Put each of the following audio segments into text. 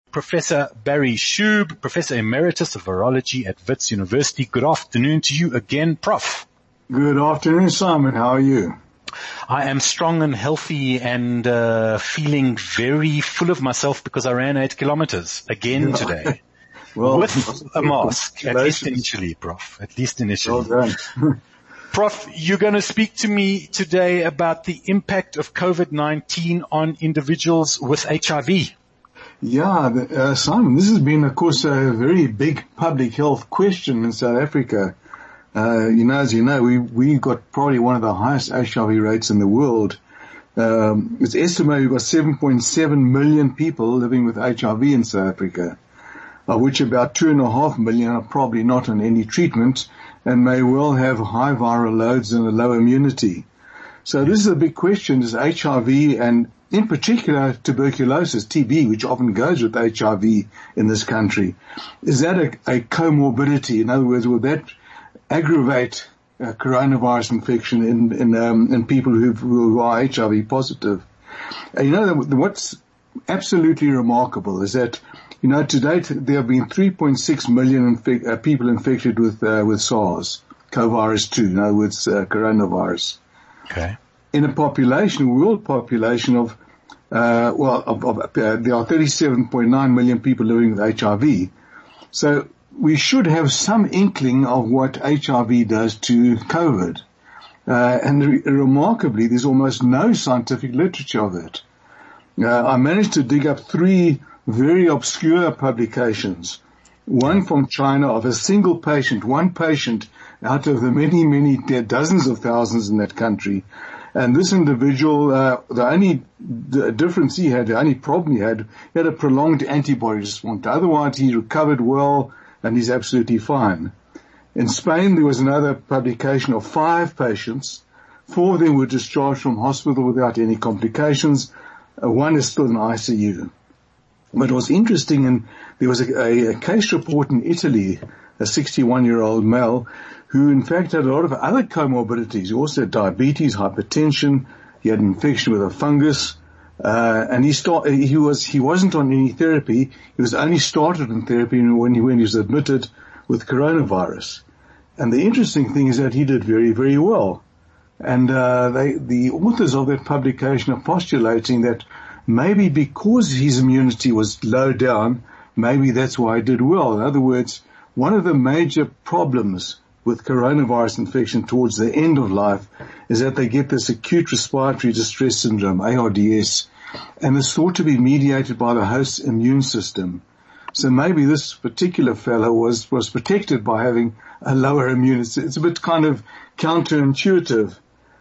Professor Barry Shube, Professor Emeritus of Virology at Wits University. Good afternoon to you again, Prof. Good afternoon, Simon. How are you? I am strong and healthy and feeling very full of myself because I ran 8 kilometers again today. Well, with a mask, at least initially, Prof. At least initially. Well done. Prof, you're going to speak to me today about the impact of COVID-19 on individuals with HIV. Yeah, Simon, this has been, of course, a very big public health question in South Africa. As you know, we got probably one of the highest HIV rates in the world. It's estimated we've got 7.7 million people living with HIV in South Africa, of which about 2.5 million are probably not on any treatment and may well have high viral loads and a low immunity. So this is a big question, is HIV and in particular tuberculosis, TB, which often goes with HIV in this country. Is that a comorbidity? In other words, will that aggravate coronavirus infection in people who are HIV positive? What's absolutely remarkable is that, to date there have been 3.6 million people infected with SARS, COVID-2, in other words, coronavirus. Okay. In a world population of there are 37.9 million people living with HIV. So we should have some inkling of what HIV does to COVID. And remarkably, there's almost no scientific literature of it. I managed to dig up 3 very obscure publications. One from China of a single patient, one patient out of the many, many dozens of thousands in that country. And this individual, the only difference he had, the only problem he had a prolonged antibody response. Otherwise, he recovered well and he's absolutely fine. In Spain, there was another publication of 5 patients. 4 of them were discharged from hospital without any complications. 1 is still in ICU. But it was interesting, and there was a case report in Italy, a 61-year-old male, who in fact had a lot of other comorbidities. He also had diabetes, hypertension, he had an infection with a fungus, and he wasn't on any therapy. He was only started on therapy when he was admitted with coronavirus. And the interesting thing is that he did very, very well. And the authors of that publication are postulating that maybe because his immunity was low down, maybe that's why he did well. In other words, one of the major problems with coronavirus infection towards the end of life is that they get this acute respiratory distress syndrome, ARDS, and it's thought to be mediated by the host's immune system. So maybe this particular fellow was protected by having a lower immunity. It's a bit kind of counterintuitive.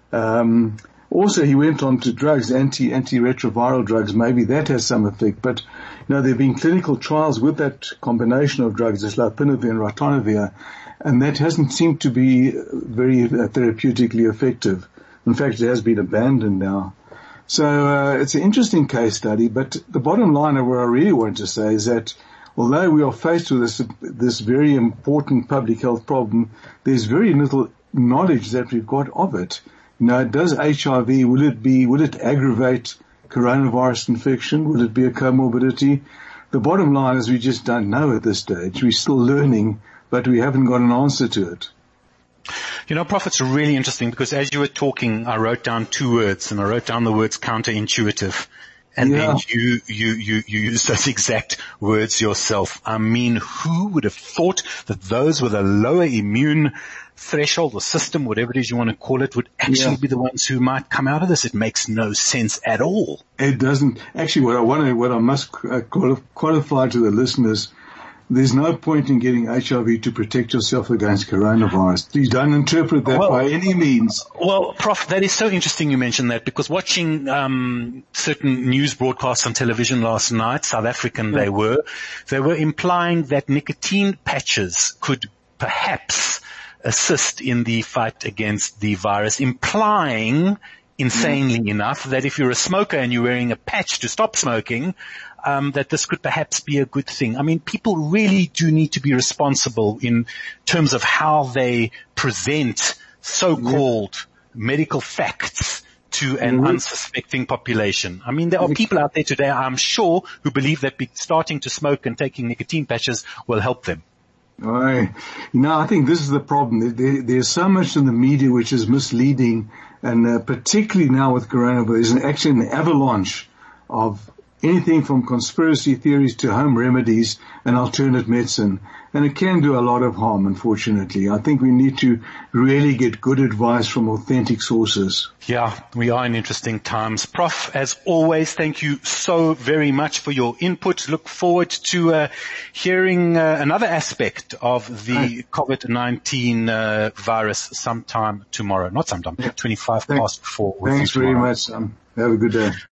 Also, he went on to drugs, antiretroviral drugs. Maybe that has some effect. But, there have been clinical trials with that combination of drugs, as lopinavir and ritonavir, and that hasn't seemed to be very therapeutically effective. In fact, it has been abandoned now. So, it's an interesting case study, but the bottom line of what I really want to say is that although we are faced with this very important public health problem, there's very little knowledge that we've got of it. Does HIV, will it aggravate coronavirus infection? Will it be a comorbidity? The bottom line is we just don't know at this stage. We're still learning, but we haven't got an answer to it. Prof, it's really interesting because as you were talking, I wrote down 2 words, and I wrote down the words counterintuitive. And then you use those exact words yourself. I mean, who would have thought that those with a lower immune threshold or system, whatever it is you want to call it, would actually be the ones who might come out of this? It makes no sense at all. It doesn't. Actually, what I must qualify to the listeners, there's no point in getting HIV to protect yourself against coronavirus. Please don't interpret that by any means. Well, Prof, that is so interesting you mentioned that, because watching certain news broadcasts on television last night, South African they were implying that nicotine patches could perhaps assist in the fight against the virus, implying, insanely enough, that if you're a smoker and you're wearing a patch to stop smoking, that this could perhaps be a good thing. I mean, people really do need to be responsible in terms of how they present so-called medical facts to an unsuspecting population. I mean, there are people out there today, I'm sure, who believe that starting to smoke and taking nicotine patches will help them. I think this is the problem. There's so much in the media which is misleading, and particularly now with coronavirus, there's actually an avalanche of anything from conspiracy theories to home remedies and alternate medicine. And it can do a lot of harm, unfortunately. I think we need to really get good advice from authentic sources. Yeah, we are in interesting times. Prof, as always, thank you so very much for your input. Look forward to hearing another aspect of the COVID-19 virus sometime tomorrow. Not sometime, 25 past 4. Thanks very much. Have a good day.